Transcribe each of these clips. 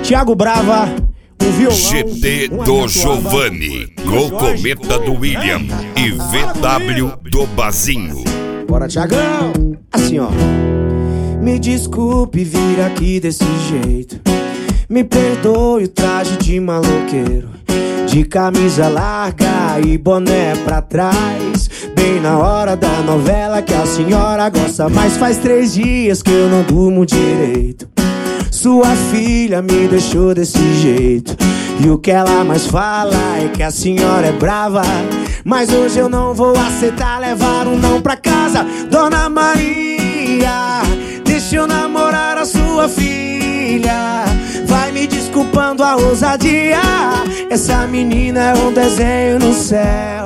Thiago Brava, um violão, GT do Giovanni, Gol Cometa do William e VW do Bazinho. Bora, Thiagão! Assim, ó. Me desculpe vir aqui desse jeito, me perdoe o traje de maloqueiro, de camisa larga e boné pra trás, bem na hora da novela que a senhora gosta. Mas faz 3 dias que eu não durmo direito. Sua filha me deixou desse jeito, e o que ela mais fala é que a senhora é brava. Mas hoje eu não vou aceitar levar um não pra casa. Dona Maria, deixa eu namorar a sua filha. Vai me desculpando a ousadia, essa menina é um desenho no céu.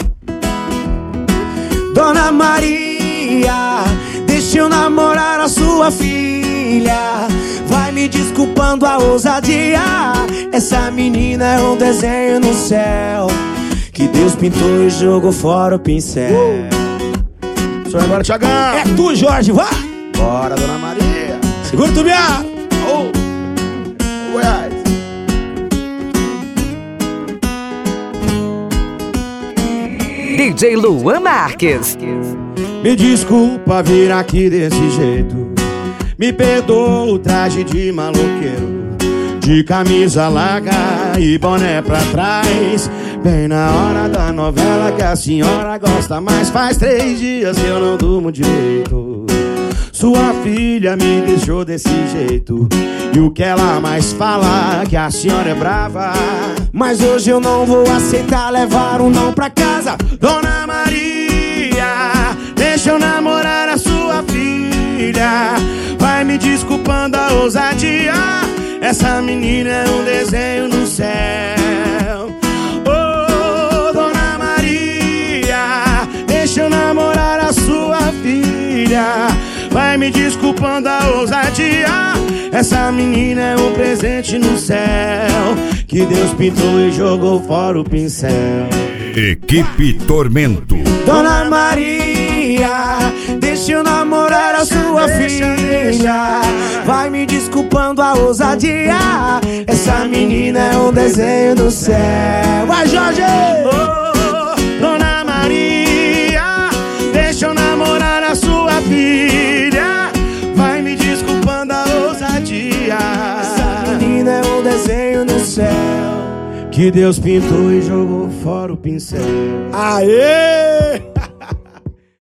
Dona Maria, deixa eu namorar a sua filha. Vai me desculpando a ousadia, essa menina é um desenho no céu, que Deus pintou e jogou fora o pincel. Só agora, Thiagão. É tu, Jorge, vá! Bora, Dona Maria. Segura tu, minha! Goiás. DJ Luan Marques. Me desculpa vir aqui desse jeito, me perdoa o traje de maloqueiro, de camisa larga e boné pra trás, bem na hora da novela que a senhora gosta. Mas faz 3 dias que eu não durmo direito. Sua filha me deixou desse jeito, e o que ela mais fala é que a senhora é brava. Mas hoje eu não vou aceitar levar um não pra casa. Dona Maria, deixa eu namorar a sua filha. Vai me desculpando a ousadia, essa menina é um desenho no céu. Oh, Dona Maria, deixa eu namorar a sua filha. Vai me desculpando a ousadia, essa menina é um presente no céu, que Deus pintou e jogou fora o pincel. Equipe Tormento. Dona Maria, deixa eu namorar a sua filha. Vai me desculpando a ousadia, essa menina é um desenho no céu. Vai, Jorge! Oh, Dona Maria, deixa eu namorar a sua filha. Vai me desculpando a ousadia, essa menina é um desenho no céu, que Deus pintou e jogou fora o pincel. aê!